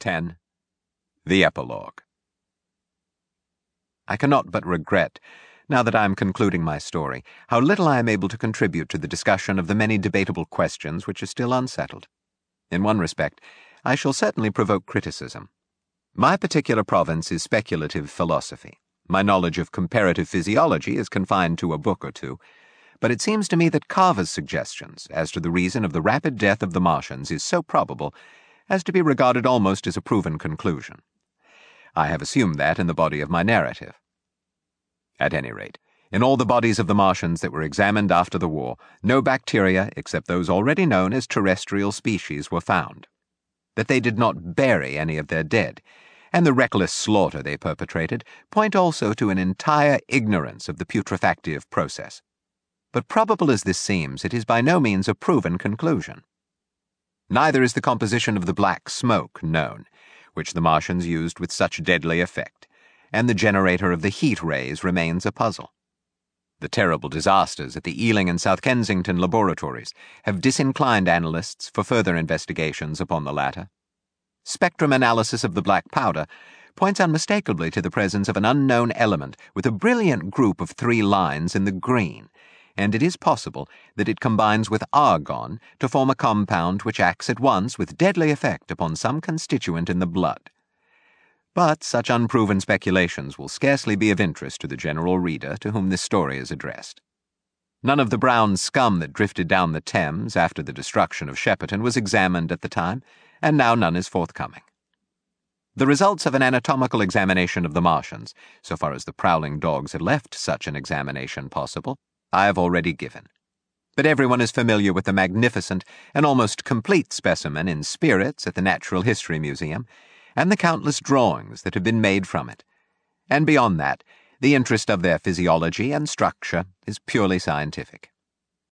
10. The Epilogue. I cannot but regret, now that I am concluding my story, how little I am able to contribute to the discussion of the many debatable questions which are still unsettled. In one respect, I shall certainly provoke criticism. My particular province is speculative philosophy. My knowledge of comparative physiology is confined to a book or two, but it seems to me that Carver's suggestions as to the reason of the rapid death of the Martians is so probable as to be regarded almost as a proven conclusion. I have assumed that in the body of my narrative. At any rate, in all the bodies of the Martians that were examined after the war, no bacteria, except those already known as terrestrial species, were found. That they did not bury any of their dead, and the reckless slaughter they perpetrated, point also to an entire ignorance of the putrefactive process. But probable as this seems, it is by no means a proven conclusion. Neither is the composition of the black smoke known, which the Martians used with such deadly effect, and the generator of the heat rays remains a puzzle. The terrible disasters at the Ealing and South Kensington laboratories have disinclined analysts for further investigations upon the latter. Spectrum analysis of the black powder points unmistakably to the presence of an unknown element with a brilliant group of 3 lines in the green, and it is possible that it combines with argon to form a compound which acts at once with deadly effect upon some constituent in the blood. But such unproven speculations will scarcely be of interest to the general reader to whom this story is addressed. None of the brown scum that drifted down the Thames after the destruction of Shepperton was examined at the time, and now none is forthcoming. The results of an anatomical examination of the Martians, so far as the prowling dogs had left such an examination possible, I have already given. But everyone is familiar with the magnificent and almost complete specimen in spirits at the Natural History Museum, and the countless drawings that have been made from it. And beyond that, the interest of their physiology and structure is purely scientific.